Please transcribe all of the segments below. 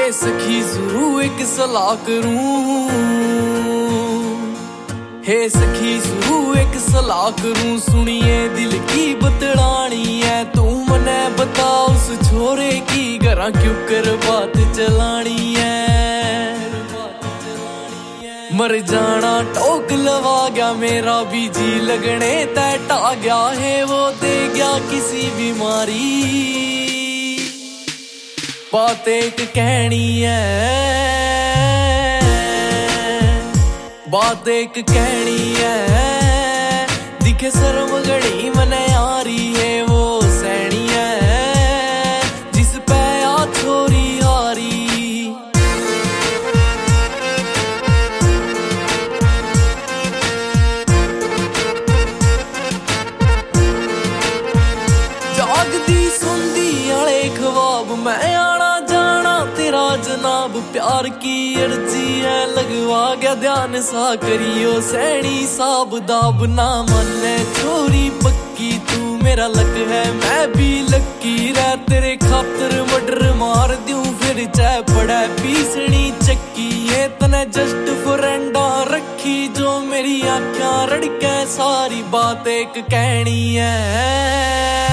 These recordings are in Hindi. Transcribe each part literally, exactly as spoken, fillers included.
हे सखी जरूर एक सलाह करूं, हे सखी जरूर एक सलाह करूं। सुनिए दिल की बतलानी है, तू मने बता उस छोरे की घरा क्यों कर बात चलानी है। मर जाना टोक लवा गया मेरा भी जी लगने तय टा गया है, वो दे गया किसी बीमारी। बात एक कहनी है, बात एक कहनी है, दिखे शर्म घड़ी मने यारी है। वो सैनी है जिस पे आ छोरी हारी। जागदी सुनदी आले ख्वाब मैं आना जाना तेरा जनाब। प्यार की अर्जी है लगवा गया ध्यान सा करियो सैनी साब दाब। ना माने छोरी पक्की तू मेरा लक है मैं भी लक्की रह। तेरे खातर मर्डर मार दूं फिर चाहे पड़ा पीसनी चक्की। ये तने जस्ट फ्रेंडा रखी जो मेरी आँखां रड़के सारी। बात एक कहनी है,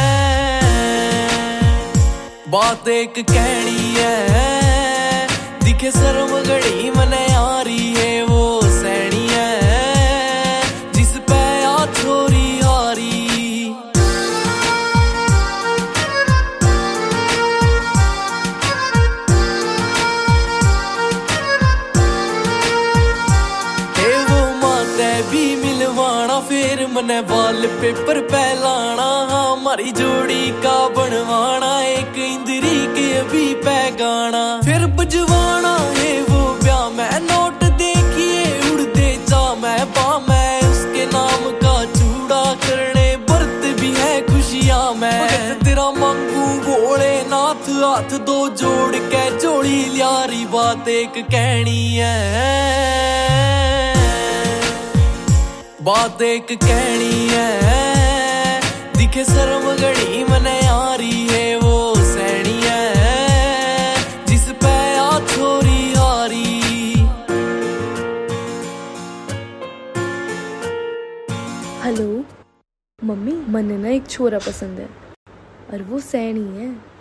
बात एक कहनी है, दिखे शर्म घड़ी मने यारी है। वो सैनी है जिस पे आ छोरी हारी। हे वो माते भी मिलवाना फिर मने वाल पेपर पे लाना। हमारी जोड़ी का बनवाना एक इंद्री के भी पे गाना। फिर बजवाना है वो ब्याह मैं नोट देखिए उड़ते जा मैं पा मैं। उसके नाम का चूड़ा करने बरत भी है खुशियां मैं। तेरा मांगू भोले नाथ हाथ दो जोड़ के जोड़ी लियारी। बात एक कहनी है, बात एक कहनी है, दिखे शर्म घड़ी मने यारी है। वो सैनी है जिस पे आ छोरी हारी। हेलो मम्मी, मन्ने ना एक छोरा पसंद है और वो सैनी है।